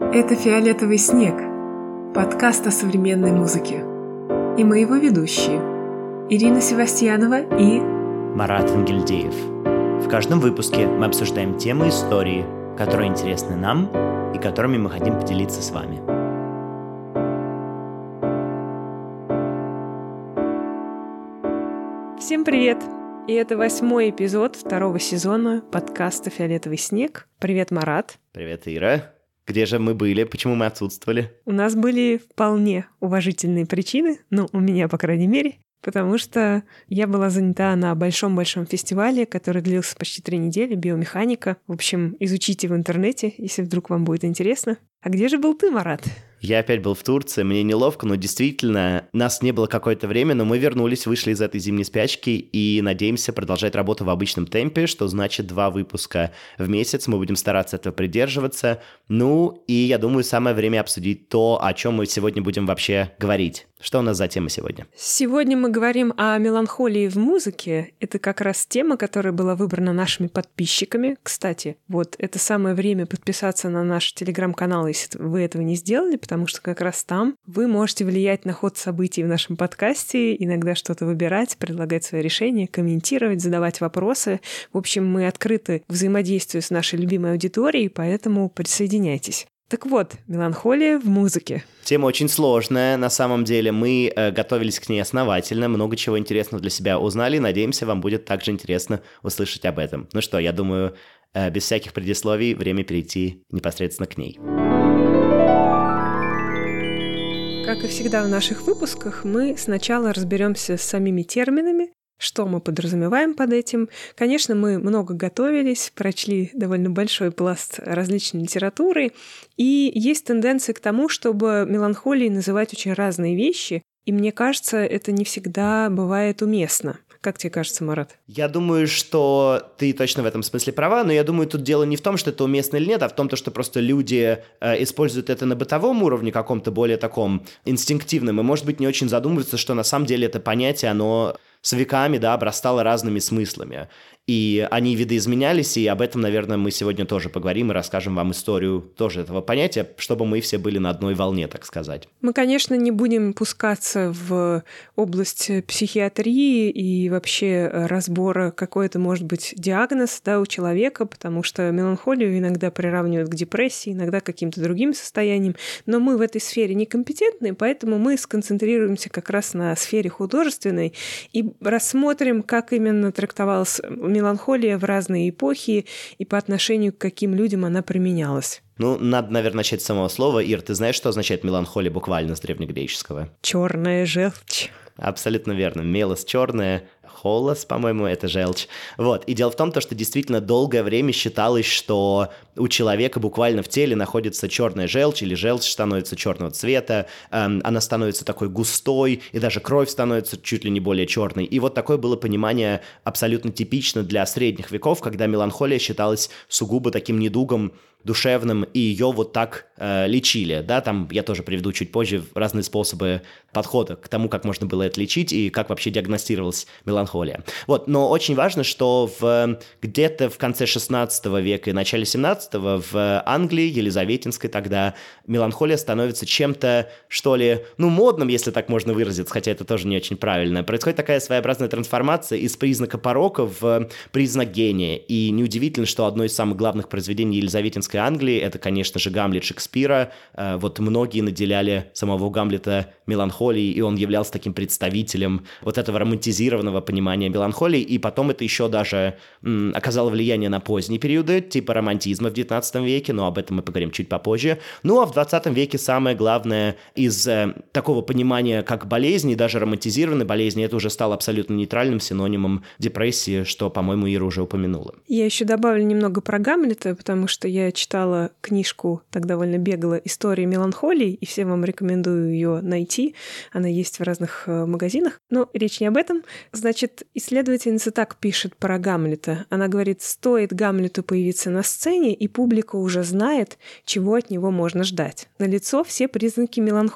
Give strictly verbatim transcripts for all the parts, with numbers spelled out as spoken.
Это «Фиолетовый снег» – подкаст о современной музыке. И мы его ведущие – Ирина Севастьянова и Марат Ангельдеев. В каждом выпуске мы обсуждаем темы истории, которые интересны нам и которыми мы хотим поделиться с вами. Всем привет! И это восьмой эпизод второго сезона подкаста «Фиолетовый снег». Привет, Марат. Привет, Ира. Где же мы были? Почему мы отсутствовали? У нас были вполне уважительные причины, ну, у меня, по крайней мере, потому что я была занята на большом-большом фестивале, который длился почти три недели, биомеханика. В общем, изучите в интернете, если вдруг вам будет интересно. А где же был ты, Марат? Я опять был в Турции, мне неловко, но действительно, нас не было какое-то время, но мы вернулись, вышли из этой зимней спячки и надеемся продолжать работу в обычном темпе, что значит два выпуска в месяц, мы будем стараться этого придерживаться. Ну, и я думаю, самое время обсудить то, о чем мы сегодня будем вообще говорить. Что у нас за тема сегодня? Сегодня мы говорим о меланхолии в музыке. Это как раз тема, которая была выбрана нашими подписчиками. Кстати, вот это самое время подписаться на наш телеграм-канал, если вы этого не сделали, потому что как раз там вы можете влиять на ход событий в нашем подкасте, иногда что-то выбирать, предлагать свои решения, комментировать, задавать вопросы. В общем, мы открыты взаимодействию с нашей любимой аудиторией, поэтому присоединяйтесь. Так вот, меланхолия в музыке. Тема очень сложная, на самом деле. Мы э, готовились к ней основательно, много чего интересного для себя узнали. Надеемся, вам будет также интересно услышать об этом. Ну что, я думаю, э, без всяких предисловий время перейти непосредственно к ней. Как и всегда в наших выпусках, мы сначала разберемся с самими терминами, что мы подразумеваем под этим. Конечно, мы много готовились, прочли довольно большой пласт различной литературы, и есть тенденция к тому, чтобы меланхолией называть очень разные вещи, и мне кажется, это не всегда бывает уместно. Как тебе кажется, Марат? Я думаю, что ты точно в этом смысле права, но я думаю, тут дело не в том, что это уместно или нет, а в том, что просто люди э, используют это на бытовом уровне, каком-то более таком инстинктивном, и, может быть, не очень задумываются, что на самом деле это понятие, оно с веками, да, обрастало разными смыслами. И они видоизменялись, и об этом, наверное, мы сегодня тоже поговорим и расскажем вам историю тоже этого понятия, чтобы мы все были на одной волне, так сказать. Мы, конечно, не будем пускаться в область психиатрии и вообще разбора, какой это может быть диагноз, да, у человека, потому что меланхолию иногда приравнивают к депрессии, иногда к каким-то другим состояниям, но мы в этой сфере некомпетентны, поэтому мы сконцентрируемся как раз на сфере художественной и рассмотрим, как именно трактовалась меланхолия в разные эпохи и по отношению к каким людям она применялась. Ну, надо, наверное, начать с самого слова. Ир, ты знаешь, что означает меланхолия буквально с древнегреческого? Черная желчь. Абсолютно верно. Мелос черная, холос, по-моему, это желчь. Вот. И дело в том, что действительно долгое время считалось, что у человека буквально в теле находится черная желчь, или желчь становится черного цвета, эм, она становится такой густой, и даже кровь становится чуть ли не более черной. И вот такое было понимание абсолютно типично для средних веков, когда меланхолия считалась сугубо таким недугом душевным, и ее вот так э, лечили, да, там я тоже приведу чуть позже разные способы подхода к тому, как можно было это лечить и как вообще диагностировалась меланхолия. Вот, но очень важно, что в, где-то в конце шестнадцатого века и начале семнадцатого в Англии, Елизаветинской тогда, меланхолия становится чем-то, что ли, ну, модным, если так можно выразиться, хотя это тоже не очень правильно. Происходит такая своеобразная трансформация из признака порока в признак гения, и неудивительно, что одно из самых главных произведений Елизаветинской Англии, это, конечно же, Гамлет Шекспира. Вот многие наделяли самого Гамлета меланхолией, и он являлся таким представителем вот этого романтизированного понимания меланхолии, и потом это еще даже м, оказало влияние на поздние периоды, типа романтизма в девятнадцатом веке, но об этом мы поговорим чуть попозже. Ну, а в двадцатом веке самое главное из э, такого понимания, как болезни, даже романтизированной болезни, это уже стало абсолютно нейтральным синонимом депрессии, что, по-моему, Ира уже упомянула. Я еще добавлю немного про Гамлета, потому что я читала книжку, так довольно бегло, «История меланхолии», и всем вам рекомендую ее найти. Она есть в разных магазинах. Но речь не об этом. Значит, исследовательница так пишет про Гамлета. Она говорит, стоит Гамлету появиться на сцене, и публика уже знает, чего от него можно ждать. Налицо все признаки меланхолии.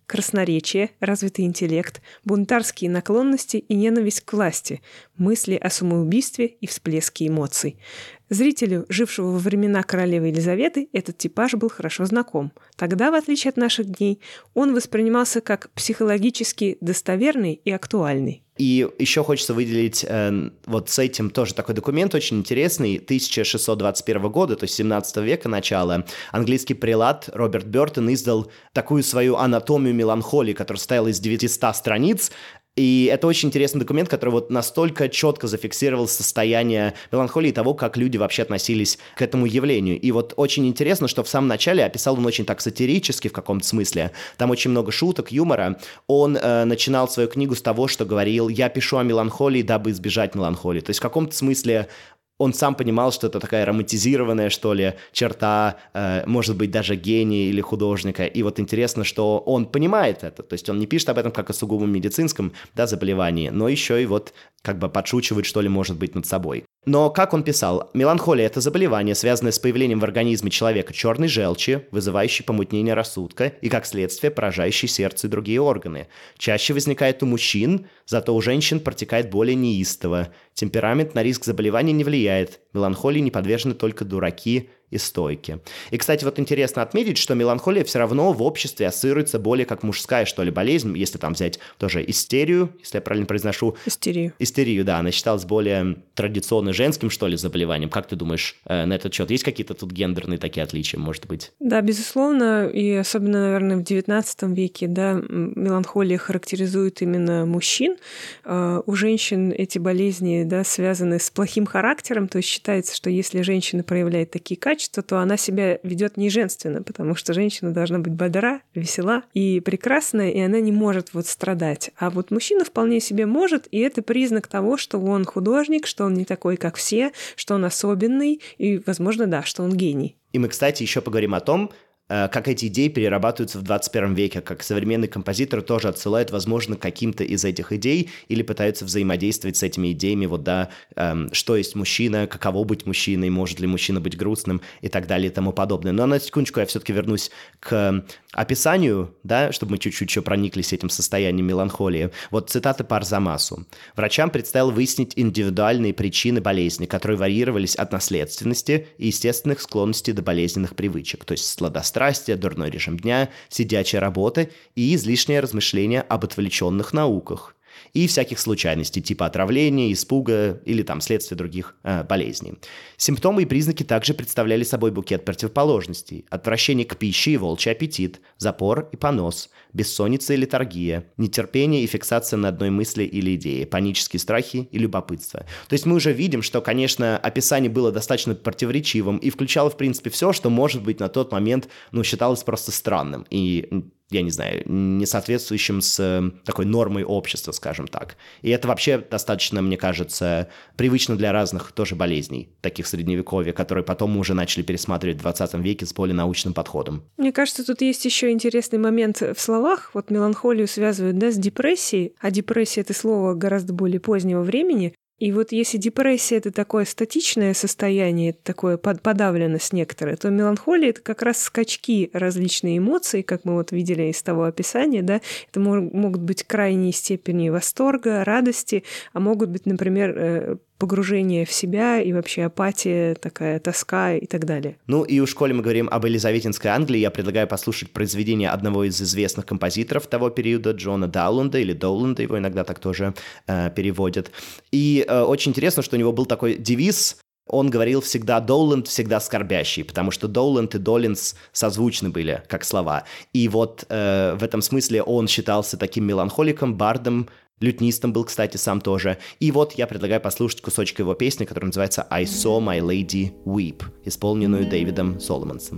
красноречие, развитый интеллект, бунтарские наклонности и ненависть к власти, мысли о самоубийстве и всплески эмоций. Зрителю, жившего во времена королевы Елизаветы, этот типаж был хорошо знаком. Тогда, в отличие от наших дней, он воспринимался как психологически достоверный и актуальный. И еще хочется выделить э, вот с этим тоже такой документ очень интересный, тысяча шестьсот двадцать первого года, то есть семнадцатого века начала, английский прелат Роберт Бёртон издал такую свою анатомию меланхолии, которая состояла из девятисот страниц. И это очень интересный документ, который вот настолько четко зафиксировал состояние меланхолии и того, как люди вообще относились к этому явлению. И вот очень интересно, что в самом начале описал он очень так сатирически в каком-то смысле. Там очень много шуток, юмора. Он э, начинал свою книгу с того, что говорил: «Я пишу о меланхолии, дабы избежать меланхолии». То есть в каком-то смысле он сам понимал, что это такая романтизированная, что ли, черта, э, может быть, даже гения или художника. И вот интересно, что он понимает это. То есть он не пишет об этом как о сугубом медицинском, да, заболевании, но еще и вот как бы подшучивает, что ли, может быть, над собой. Но, как он писал, меланхолия – это заболевание, связанное с появлением в организме человека черной желчи, вызывающей помутнение рассудка и, как следствие, поражающей сердце и другие органы. Чаще возникает у мужчин, зато у женщин протекает более неистово. Темперамент на риск заболевания не влияет. Меланхолии не подвержены только дураки и стойки. И, кстати, вот интересно отметить, что меланхолия все равно в обществе ассоциируется более как мужская, что ли, болезнь, если там взять тоже истерию, если я правильно произношу. Истерию. Истерию, да, она считалась более традиционно женским, что ли, заболеванием. Как ты думаешь э, на этот счет? Есть какие-то тут гендерные такие отличия, может быть? Да, безусловно, и особенно, наверное, в девятнадцатом веке, да, меланхолия характеризует именно мужчин. Э, у женщин эти болезни, да, связаны с плохим характером, то есть считается, что если женщина проявляет такие качества, то она себя ведет неженственно, потому что женщина должна быть бодра, весела и прекрасная, и она не может вот страдать. А вот мужчина вполне себе может, и это признак того, что он художник, что он не такой, как все, что он особенный, и, возможно, да, что он гений. И мы, кстати, еще поговорим о том, как эти идеи перерабатываются в двадцать первом веке, как современные композиторы тоже отсылают, возможно, к каким-то из этих идей или пытаются взаимодействовать с этими идеями, вот, да, эм, что есть мужчина, каково быть мужчиной, может ли мужчина быть грустным и так далее и тому подобное. Но на секундочку я все-таки вернусь к описанию, да, чтобы мы чуть-чуть еще прониклись этим состоянием меланхолии. Вот цитата по Арзамасу. «Врачам предстояло выяснить индивидуальные причины болезни, которые варьировались от наследственности и естественных склонностей до болезненных привычек, то есть сладострастие, страсти, дурной режим дня, сидячая работа и излишнее размышление об отвлеченных науках и всяких случайностей, типа отравления, испуга или там следствия других э, болезней. Симптомы и признаки также представляли собой букет противоположностей: отвращение к пище и волчий аппетит, запор и понос, бессонница и летаргия, нетерпение и фиксация на одной мысли или идее, панические страхи и любопытство». То есть мы уже видим, что, конечно, описание было достаточно противоречивым и включало, в принципе, все, что, может быть, на тот момент, ну, считалось просто странным и, я не знаю, не соответствующим с такой нормой общества, скажем так. И это вообще достаточно, мне кажется, привычно для разных тоже болезней, таких средневековья, которые потом мы уже начали пересматривать в двадцатом веке с более научным подходом. Мне кажется, тут есть еще интересный момент в словах. Вот меланхолию связывают, да, с депрессией, а депрессия — это слово гораздо более позднего времени. И вот если депрессия — это такое статичное состояние, такое подавленность некоторая, то меланхолия — это как раз скачки различные эмоций, как мы вот видели из того описания, да, это могут быть крайние степени восторга, радости, а могут быть, например, погружение в себя и вообще апатия, такая тоска и так далее. Ну и уж коли мы говорим об Елизаветинской Англии, я предлагаю послушать произведение одного из известных композиторов того периода, Джона Дауланда, или Доуланда, его иногда так тоже э, переводят. И э, очень интересно, что у него был такой девиз. Он говорил всегда «Доуланд, всегда скорбящий», потому что Доуланд и Доллинс созвучны были, как слова. И вот э, в этом смысле он считался таким меланхоликом, бардом, лютнистом был, кстати, сам тоже. И вот я предлагаю послушать кусочек его песни, которая называется «I saw my lady weep», исполненную Дэвидом Соломонсом.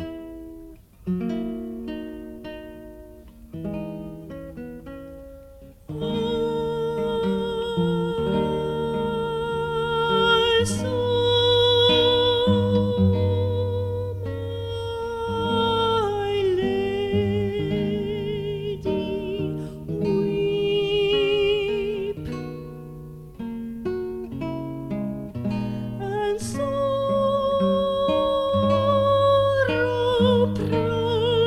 Sorrow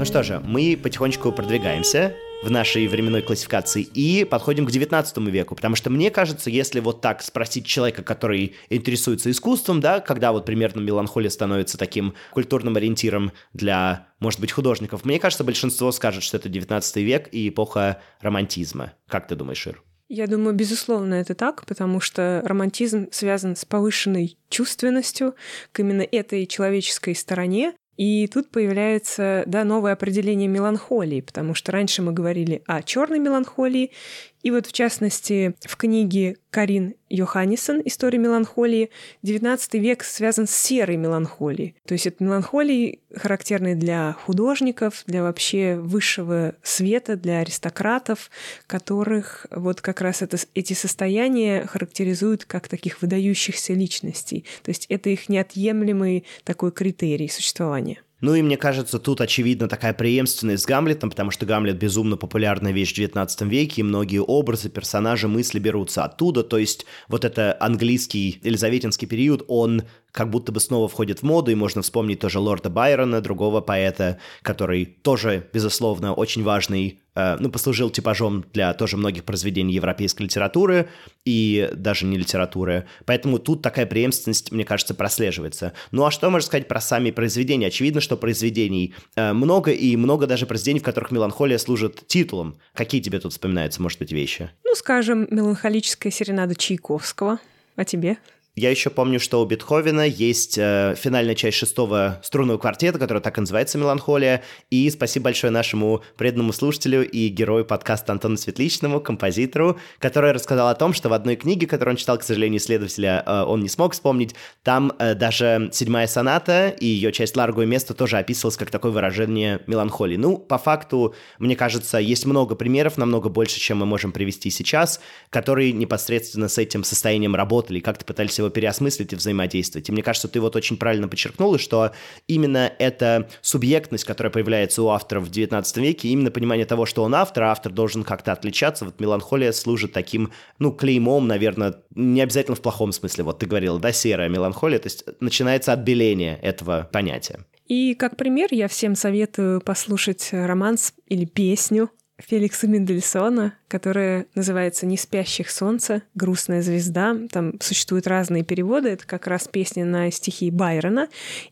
что же, мы потихонечку продвигаемся в нашей временной классификации и подходим к девятнадцатому веку, потому что мне кажется, если вот так спросить человека, который интересуется искусством, да, когда вот примерно меланхолия становится таким культурным ориентиром для, может быть, художников, мне кажется, большинство скажет, что это девятнадцатый век и эпоха романтизма. Как ты думаешь, Ир? Я думаю, безусловно, это так, потому что романтизм связан с повышенной чувственностью к именно этой человеческой стороне. И тут появляется, да, новое определение меланхолии, потому что раньше мы говорили о черной меланхолии, и вот в частности в книге Карин Йоханнессон «История меланхолии» девятнадцатый век связан с серой меланхолией. То есть это меланхолии, характерные для художников, для вообще высшего света, для аристократов, которых вот как раз это, эти состояния характеризуют как таких выдающихся личностей. То есть это их неотъемлемый такой критерий существования. Ну и мне кажется, тут очевидно такая преемственность с Гамлетом, потому что Гамлет безумно популярная вещь в девятнадцатом веке, и многие образы, персонажи, мысли берутся оттуда, то есть вот это английский елизаветинский период, он как будто бы снова входит в моду, и можно вспомнить тоже лорда Байрона, другого поэта, который тоже, безусловно, очень важный, э, ну, послужил типажом для тоже многих произведений европейской литературы и даже не литературы. Поэтому тут такая преемственность, мне кажется, прослеживается. Ну а что можно сказать про сами произведения? Очевидно, что произведений э, много, и много даже произведений, в которых меланхолия служит титулом. Какие тебе тут вспоминаются, может быть, вещи? Ну, скажем, меланхолическая серенада Чайковского. А тебе? Я еще помню, что у Бетховена есть э, финальная часть шестого струнного квартета, которая так и называется «Меланхолия». И спасибо большое нашему преданному слушателю и герою подкаста Антону Светличному, композитору, который рассказал о том, что в одной книге, которую он читал, к сожалению, исследователя, э, он не смог вспомнить, там э, даже седьмая соната и ее часть «Ларго и место» тоже описывалась как такое выражение меланхолии. Ну, по факту, мне кажется, есть много примеров, намного больше, чем мы можем привести сейчас, которые непосредственно с этим состоянием работали, как-то пытались его переосмыслить и взаимодействовать. И мне кажется, ты вот очень правильно подчеркнула, что именно эта субъектность, которая появляется у авторов в девятнадцатом веке, именно понимание того, что он автор, а автор должен как-то отличаться. Вот меланхолия служит таким, ну, клеймом, наверное, не обязательно в плохом смысле. Вот ты говорила, да, серая меланхолия, то есть начинается отбеление этого понятия. И как пример я всем советую послушать романс или песню Феликса Мендельсона, которая называется «Не спящих солнце», «Грустная звезда». Там существуют разные переводы. Это как раз песня на стихи Байрона,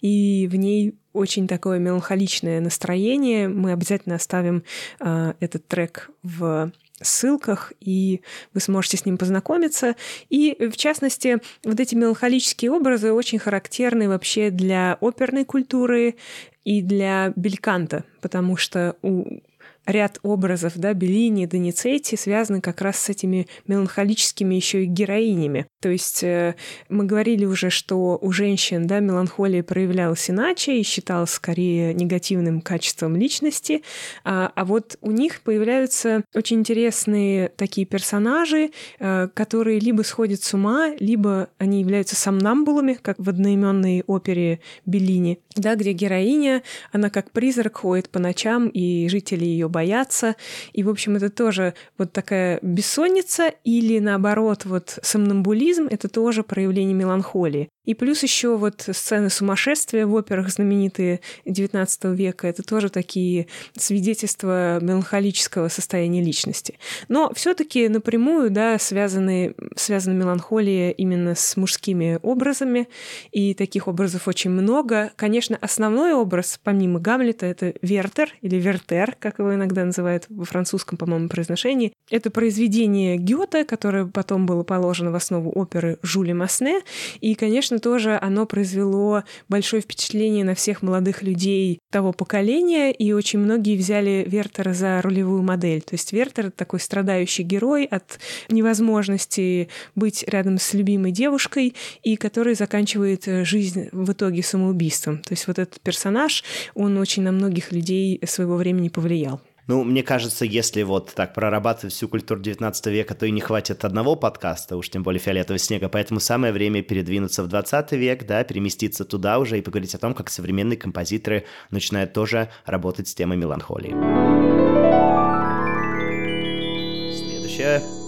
и в ней очень такое меланхоличное настроение. Мы обязательно оставим э, этот трек в ссылках, и вы сможете с ним познакомиться. И, в частности, вот эти меланхолические образы очень характерны вообще для оперной культуры и для бельканто, потому что у ряд образов, да, Беллини, Доницетти связаны как раз с этими меланхолическими еще и героинями. То есть э, мы говорили уже, что у женщин, да, меланхолия проявлялась иначе и считалась скорее негативным качеством личности, а, а вот у них появляются очень интересные такие персонажи, э, которые либо сходят с ума, либо они являются сомнамбулами, как в одноименной опере Беллини, да, где героиня, она как призрак ходит по ночам, и жители ее боятся. И, в общем, это тоже вот такая бессонница или, наоборот, вот сомнамбулизм — это тоже проявление меланхолии. И плюс еще вот сцены сумасшествия в операх знаменитые девятнадцатого века — это тоже такие свидетельства меланхолического состояния личности. Но все-таки напрямую, да, связаны, связана меланхолия именно с мужскими образами, и таких образов очень много. Конечно, основной образ, помимо Гамлета, это Вертер или Вертер, как его иногда называют во французском, по-моему, произношении. Это произведение Гёте, которое потом было положено в основу оперы Жюля Масне, и, конечно, тоже оно произвело большое впечатление на всех молодых людей того поколения, и очень многие взяли Вертера за ролевую модель. То есть Вертер — это такой страдающий герой от невозможности быть рядом с любимой девушкой, и который заканчивает жизнь в итоге самоубийством. То есть вот этот персонаж, он очень на многих людей своего времени повлиял. Ну, мне кажется, если вот так прорабатывать всю культуру девятнадцатого века, то и не хватит одного подкаста, уж тем более «Фиолетового снега», поэтому самое время передвинуться в двадцатый век, да, переместиться туда уже и поговорить о том, как современные композиторы начинают тоже работать с темой меланхолии. Следующая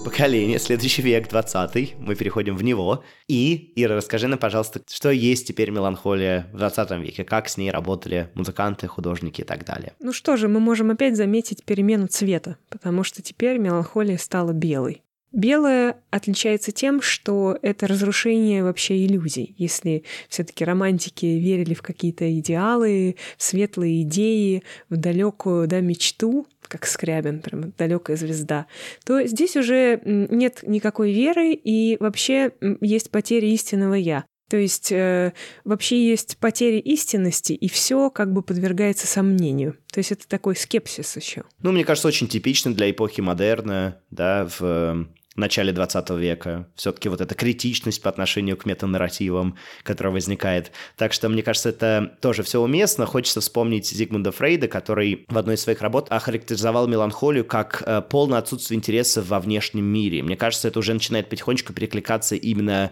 поколение, следующий век, двадцатый, мы переходим в него. И, Ира, расскажи нам, пожалуйста, что есть теперь меланхолия в двадцатом веке, как с ней работали музыканты, художники и так далее. Ну что же, мы можем опять заметить перемену цвета, потому что теперь меланхолия стала белой. Белое отличается тем, что это разрушение вообще иллюзий. Если все-таки романтики верили в какие-то идеалы, в светлые идеи, в далекую, да, мечту, как Скрябин, прям далекая звезда, то здесь уже нет никакой веры, и вообще есть потеря истинного «я». То есть э, вообще есть потеря истинности, и все как бы подвергается сомнению. То есть это такой скепсис еще. Ну, мне кажется, очень типично для эпохи модерна, да, в в начале двадцатого века. Все-таки вот эта критичность по отношению к метанарративам, которая возникает. Так что, мне кажется, это тоже все уместно. Хочется вспомнить Зигмунда Фрейда, который в одной из своих работ охарактеризовал меланхолию как э, полное отсутствие интереса во внешнем мире. Мне кажется, это уже начинает потихонечку перекликаться именно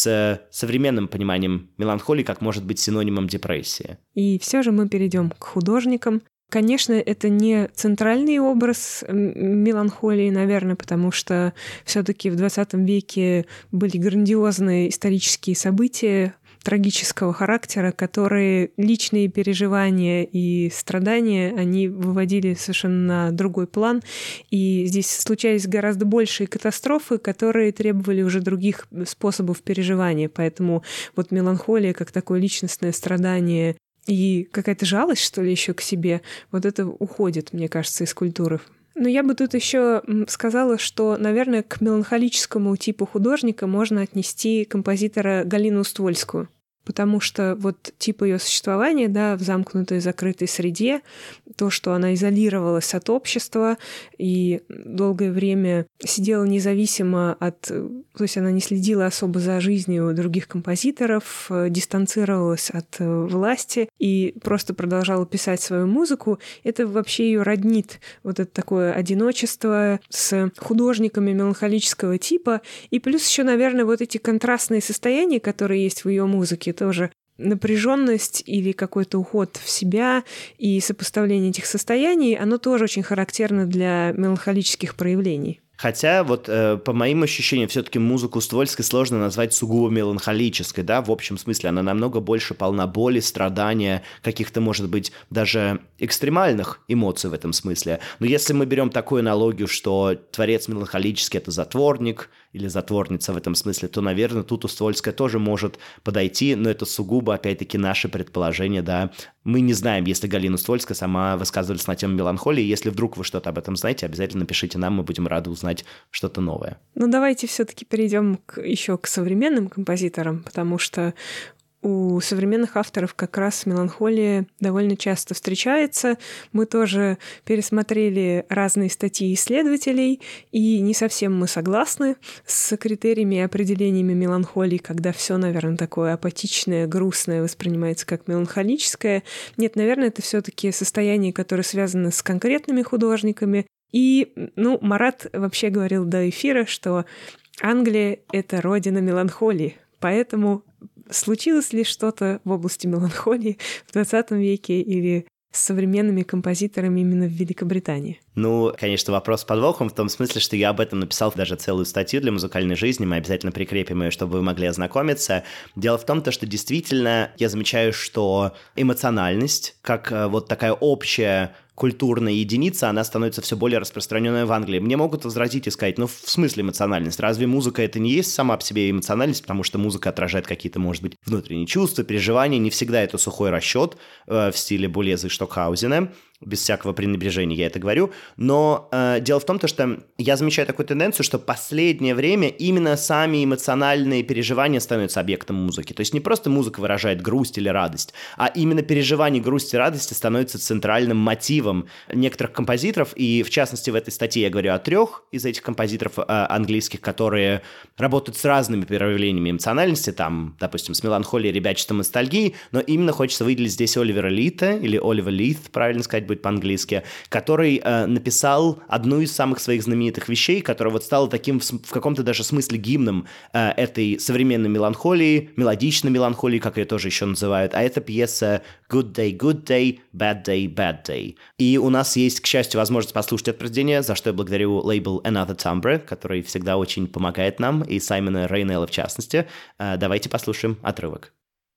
с современным пониманием меланхолии, как может быть синонимом депрессии. И все же мы перейдем к художникам. Конечно, это не центральный образ меланхолии, наверное, потому что все-таки в двадцатом веке были грандиозные исторические события трагического характера, которые личные переживания и страдания, они выводили совершенно на другой план. И здесь случались гораздо большие катастрофы, которые требовали уже других способов переживания. Поэтому вот меланхолия, как такое личностное страдание, и какая-то жалость, что ли, еще к себе, вот это уходит, мне кажется, из культуры. Но я бы тут еще сказала, что, наверное, к меланхолическому типу художника можно отнести композитора Галину Ствольскую. Потому что вот тип ее существования, да, в замкнутой, закрытой среде, то, что она изолировалась от общества и долгое время сидела независимо от... То есть она не следила особо за жизнью других композиторов, дистанцировалась от власти и просто продолжала писать свою музыку, это вообще ее роднит. Вот это такое одиночество с художниками меланхолического типа. И плюс еще, наверное, вот эти контрастные состояния, которые есть в ее музыке, тоже напряженность или какой-то уход в себя и сопоставление этих состояний, оно тоже очень характерно для меланхолических проявлений. Хотя, вот э, по моим ощущениям, все-таки музыку Ствольской сложно назвать сугубо меланхолической, да, в общем смысле. Она намного больше полна боли, страдания, каких-то, может быть, даже экстремальных эмоций в этом смысле. Но если мы берем такую аналогию, что творец меланхолический — это затворник или затворница в этом смысле, то, наверное, тут у Ствольская тоже может подойти, но это сугубо, опять-таки, наше предположение, да. Мы не знаем, если Галина Ствольская сама высказывалась на тему меланхолии. Если вдруг вы что-то об этом знаете, обязательно напишите нам, мы будем рады узнать что-то новое. Ну, давайте все-таки перейдем к, еще к современным композиторам, потому что у современных авторов как раз меланхолия довольно часто встречается. Мы тоже пересмотрели разные статьи исследователей, и не совсем мы согласны с критериями и определениями меланхолии, когда все, наверное, такое апатичное, грустное воспринимается как меланхолическое. Нет, наверное, это все-таки состояние, которое связано с конкретными художниками. И, ну, Марат вообще говорил до эфира, что Англия — это родина меланхолии, поэтому случилось ли что-то в области меланхолии в двадцатом веке или с современными композиторами именно в Великобритании? Ну, конечно, вопрос с подвохом в том смысле, что я об этом написал даже целую статью для музыкальной жизни, мы обязательно прикрепим ее, чтобы вы могли ознакомиться. Дело в том, что действительно я замечаю, что эмоциональность, как вот такая общая культурная единица, она становится все более распространенной в Англии. Мне могут возразить и сказать, ну, в смысле эмоциональность? Разве музыка это не есть сама по себе эмоциональность? Потому что музыка отражает какие-то, может быть, внутренние чувства, переживания. Не всегда это сухой расчет э, в стиле Булеза и Штокхаузена. Без всякого пренебрежения я это говорю. Но э, дело в том, то, что я замечаю такую тенденцию, что последнее время именно сами эмоциональные переживания становятся объектом музыки. То есть не просто музыка выражает грусть или радость, а именно переживание грусти и радости становится центральным мотивом некоторых композиторов. И в частности в этой статье я говорю о трех из этих композиторов э, английских, которые работают с разными проявлениями эмоциональности, там, допустим, с меланхолией, ребячеством, ностальгией, но именно хочется выделить здесь Оливера Лита, или Оливер Лит, правильно сказать будет по-английски, который э, написал одну из самых своих знаменитых вещей, которая вот стала таким в, в каком-то даже смысле гимном э, этой современной меланхолии, мелодичной меланхолии, как ее тоже еще называют, а это пьеса «Good Day, Good Day, Bad Day, Bad Day». И у нас есть, к счастью, возможность послушать это произведение, за что я благодарю лейбл Another Timbre, который всегда очень помогает нам, и Саймона Рейнелла в частности. Э, давайте послушаем отрывок.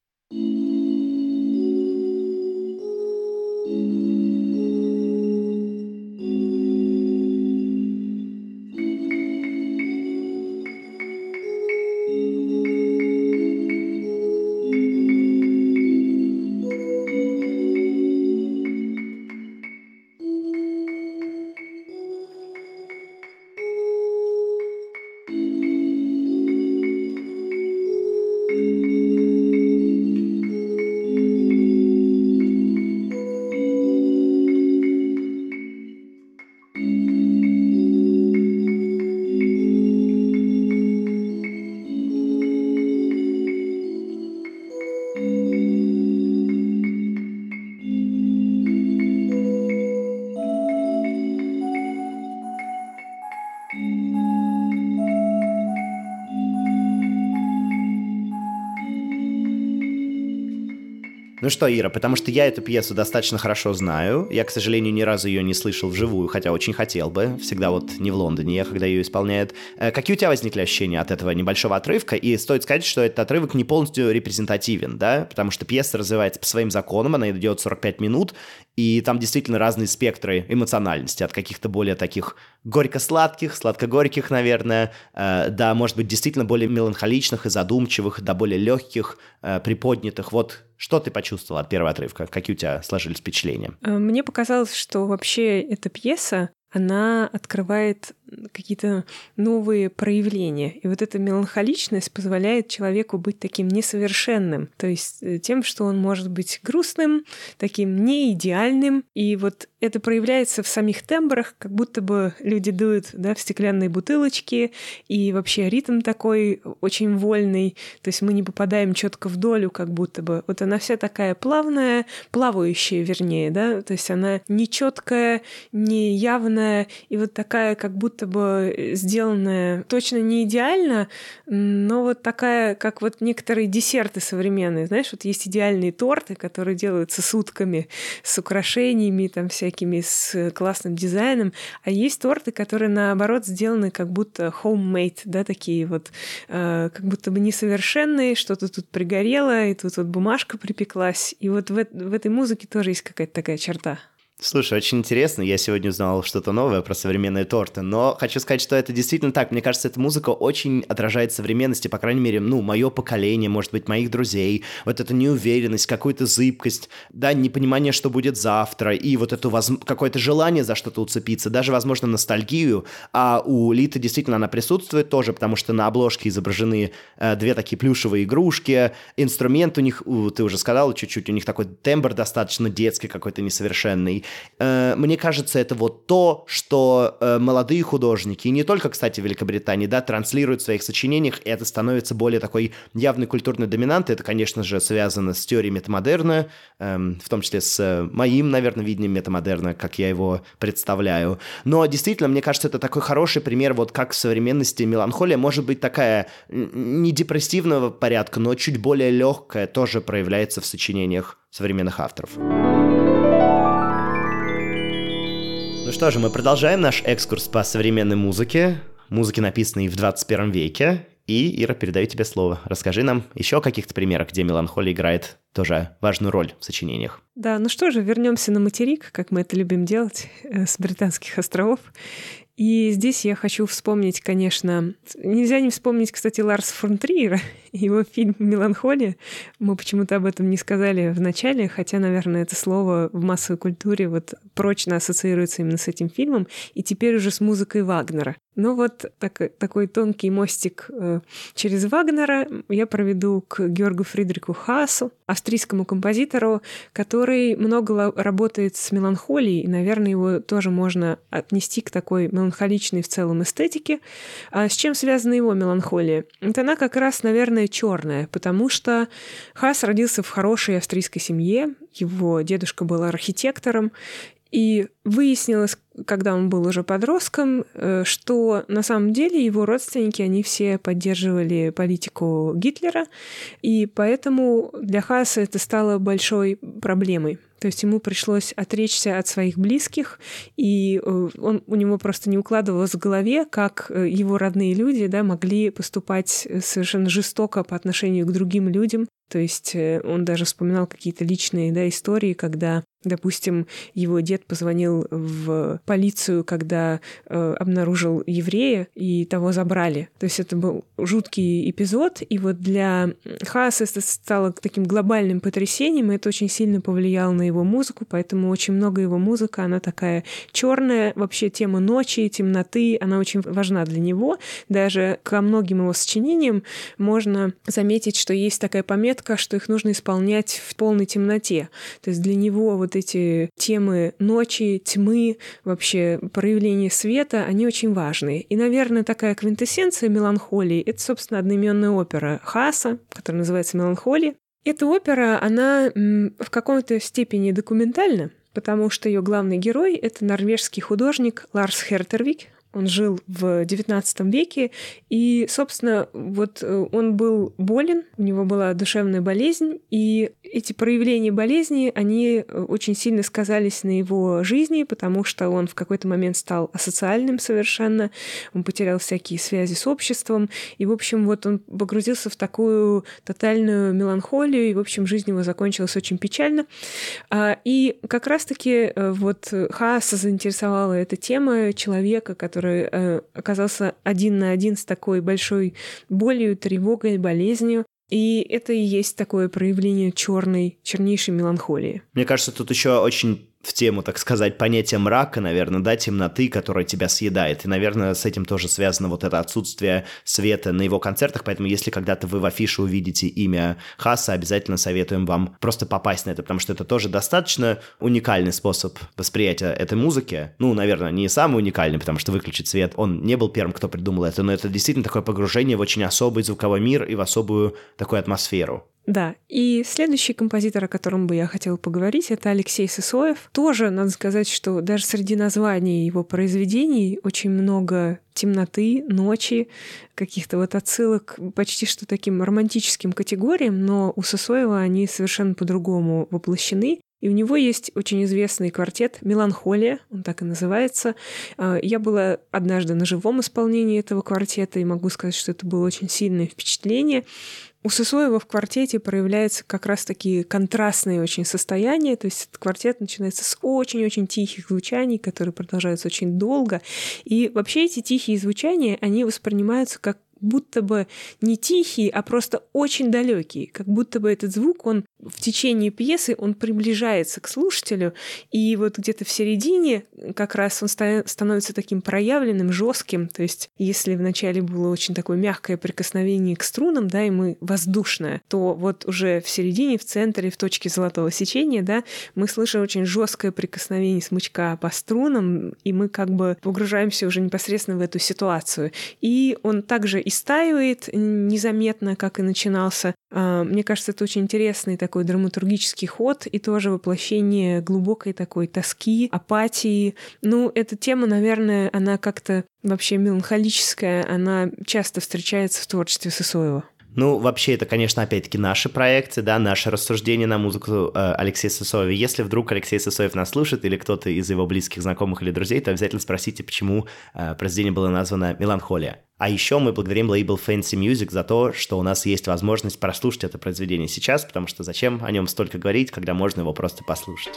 Ну что, Ира, потому что я эту пьесу достаточно хорошо знаю. Я, к сожалению, ни разу ее не слышал вживую, хотя очень хотел бы. Всегда вот не в Лондоне я, когда ее исполняют. Какие у тебя возникли ощущения от этого небольшого отрывка? И стоит сказать, что этот отрывок не полностью репрезентативен, да? Потому что пьеса развивается по своим законам, она идет сорок пять минут, и там действительно разные спектры эмоциональности, от каких-то более таких горько-сладких, сладко-горьких, наверное, э, до, может быть, действительно более меланхоличных и задумчивых, до более легких, э, приподнятых. Вот что ты почувствовала от первого отрывка? Какие у тебя сложились впечатления? Мне показалось, что вообще эта пьеса, она открывает какие-то новые проявления. И вот эта меланхоличность позволяет человеку быть таким несовершенным. То есть тем, что он может быть грустным, таким неидеальным. И вот это проявляется в самих тембрах, как будто бы люди дуют, да, в стеклянные бутылочки, и вообще ритм такой очень вольный. То есть мы не попадаем четко в долю, как будто бы. Вот она вся такая плавная, плавающая, вернее, да, то есть она нечеткая, неявная, и вот такая, как будто бы сделанная точно не идеально, но вот такая, как вот некоторые десерты современные. Знаешь, вот есть идеальные торты, которые делаются сутками, с украшениями там всякими, с классным дизайном, а есть торты, которые, наоборот, сделаны как будто homemade, да, такие вот, э, как будто бы несовершенные, что-то тут пригорело, и тут вот бумажка припеклась. И вот в, в этой музыке тоже есть какая-то такая черта. Слушай, очень интересно, я сегодня узнал что-то новое про современные торты, но хочу сказать, что это действительно так. Мне кажется, эта музыка очень отражает современность, и, по крайней мере, ну, мое поколение, может быть, моих друзей, вот эту неуверенность, какую-то зыбкость, да, непонимание, что будет завтра, и вот это воз... какое-то желание за что-то уцепиться, даже, возможно, ностальгию, а у Литы действительно она присутствует тоже, потому что на обложке изображены э, две такие плюшевые игрушки, инструмент у них, у, ты уже сказала чуть-чуть, у них такой тембр достаточно детский, какой-то несовершенный. Мне кажется, это вот то, что молодые художники, и не только, кстати, в Великобритании, да, транслируют в своих сочинениях, и это становится более такой явной культурной доминантой. Это, конечно же, связано с теорией метамодерна, в том числе с моим, наверное, видением метамодерна, как я его представляю. Но действительно, мне кажется, это такой хороший пример, вот как в современности меланхолия может быть такая не депрессивного порядка, но чуть более легкая, тоже проявляется в сочинениях современных авторов. Ну что же, мы продолжаем наш экскурс по современной музыке, музыке, написанной в двадцать первом веке. И, Ира, передаю тебе слово. Расскажи нам еще о каких-то примерах, где меланхолия играет тоже важную роль в сочинениях. Да, ну что же, вернемся на материк, как мы это любим делать, с Британских островов. И здесь я хочу вспомнить, конечно... Нельзя не вспомнить, кстати, Ларса фон Триера, его фильм «Меланхолия». Мы почему-то об этом не сказали в начале, хотя, наверное, это слово в массовой культуре вот прочно ассоциируется именно с этим фильмом, и теперь уже с музыкой Вагнера. Но вот так, такой тонкий мостик э, через Вагнера я проведу к Георгу Фридрику Хаасу, австрийскому композитору, который много работает с меланхолией, и, наверное, его тоже можно отнести к такой меланхоличной в целом эстетике. А с чем связана его меланхолия? Это она как раз, наверное, черная, потому что Хаас родился в хорошей австрийской семье, его дедушка был архитектором, И выяснилось, когда он был уже подростком, что на самом деле его родственники, они все поддерживали политику Гитлера, и поэтому для Хаасе это стало большой проблемой. То есть ему пришлось отречься от своих близких, и он, у него просто не укладывалось в голове, как его родные люди, да, могли поступать совершенно жестоко по отношению к другим людям. То есть он даже вспоминал какие-то личные, да, истории, когда, допустим, его дед позвонил в полицию, когда э, обнаружил еврея, и того забрали. То есть это был жуткий эпизод, и вот для Хаасе это стало таким глобальным потрясением, и это очень сильно повлияло на его музыку, поэтому очень много его музыка, она такая черная, вообще тема ночи, темноты, она очень важна для него. Даже ко многим его сочинениям можно заметить, что есть такая пометка, что их нужно исполнять в полной темноте. То есть для него вот эти темы ночи, тьмы, вообще проявление света, они очень важны. И, наверное, такая квинтэссенция меланхолии — это, собственно, одноименная опера Хааса, которая называется «Меланхолия». Эта опера, она в какой-то степени документальна, потому что ее главный герой — это норвежский художник Ларс Хертервик. Он жил в девятнадцатом веке, и, собственно, вот он был болен, у него была душевная болезнь, и эти проявления болезни, они очень сильно сказались на его жизни, потому что он в какой-то момент стал асоциальным совершенно, он потерял всякие связи с обществом, и, в общем, вот он погрузился в такую тотальную меланхолию, и, в общем, жизнь его закончилась очень печально. И как раз-таки вот Хааса заинтересовала эта тема человека, который который оказался один на один с такой большой болью, тревогой, болезнью. И это и есть такое проявление черной, чернейшей меланхолии. Мне кажется, тут еще очень в тему, так сказать, понятия мрака, наверное, да, темноты, которая тебя съедает. И, наверное, с этим тоже связано вот это отсутствие света на его концертах, поэтому если когда-то вы в афише увидите имя Хааса, обязательно советуем вам просто попасть на это, потому что это тоже достаточно уникальный способ восприятия этой музыки. Ну, наверное, не самый уникальный, потому что выключить свет, он не был первым, кто придумал это, но это действительно такое погружение в очень особый звуковой мир и в особую такую атмосферу. Да, и следующий композитор, о котором бы я хотела поговорить, это Алексей Сысоев. Тоже, надо сказать, что даже среди названий его произведений очень много темноты, ночи, каких-то вот отсылок почти что таким романтическим категориям, но у Сысоева они совершенно по-другому воплощены. И у него есть очень известный квартет «Меланхолия», он так и называется. Я была однажды на живом исполнении этого квартета, и могу сказать, что это было очень сильное впечатление. У Сысоева в квартете проявляются как раз такие контрастные очень состояния, то есть этот квартет начинается с очень-очень тихих звучаний, которые продолжаются очень долго, и вообще эти тихие звучания, они воспринимаются как будто бы не тихий, а просто очень далекий, как будто бы этот звук, он в течение пьесы, он приближается к слушателю, и вот где-то в середине как раз он становится таким проявленным, жестким, то есть если вначале было очень такое мягкое прикосновение к струнам, да, и мы воздушное, то вот уже в середине, в центре, в точке золотого сечения, да, мы слышим очень жесткое прикосновение смычка по струнам, и мы как бы погружаемся уже непосредственно в эту ситуацию. И он также истаивает незаметно, как и начинался. Мне кажется, это очень интересный такой драматургический ход и тоже воплощение глубокой такой тоски, апатии. Ну, эта тема, наверное, она как-то вообще меланхолическая, она часто встречается в творчестве Сысоева. Ну, вообще, это, конечно, опять-таки наши проекты, да, наши рассуждения на музыку э, Алексея Сысоева. Если вдруг Алексей Сысоев нас слушает или кто-то из его близких знакомых или друзей, то обязательно спросите, почему э, произведение было названо «Меланхолия». А еще мы благодарим лейбл Fancy Music за то, что у нас есть возможность прослушать это произведение сейчас, потому что зачем о нем столько говорить, когда можно его просто послушать.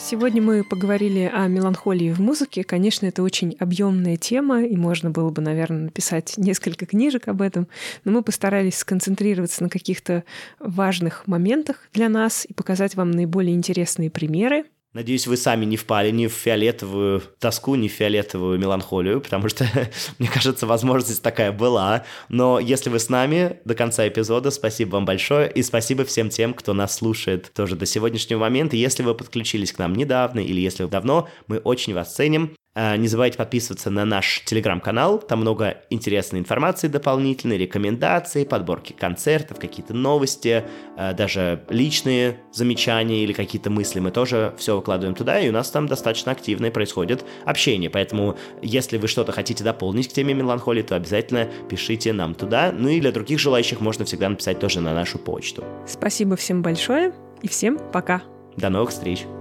Сегодня мы поговорили о меланхолии в музыке. Конечно, это очень объемная тема, и можно было бы, наверное, написать несколько книжек об этом, но мы постарались сконцентрироваться на каких-то важных моментах для нас и показать вам наиболее интересные примеры. Надеюсь, вы сами не впали ни в фиолетовую тоску, ни в фиолетовую меланхолию, потому что, мне кажется, возможность такая была. Но если вы с нами до конца эпизода, спасибо вам большое, и спасибо всем тем, кто нас слушает тоже до сегодняшнего момента. Если вы подключились к нам недавно или если вы давно, мы очень вас ценим. Не забывайте подписываться на наш телеграм-канал, там много интересной информации дополнительной, рекомендаций, подборки концертов, какие-то новости, даже личные замечания или какие-то мысли. Мы тоже все выкладываем туда, и у нас там достаточно активное происходит общение. Поэтому, если вы что-то хотите дополнить к теме меланхолии, то обязательно пишите нам туда. Ну и для других желающих можно всегда написать тоже на нашу почту. Спасибо всем большое, и всем пока. До новых встреч!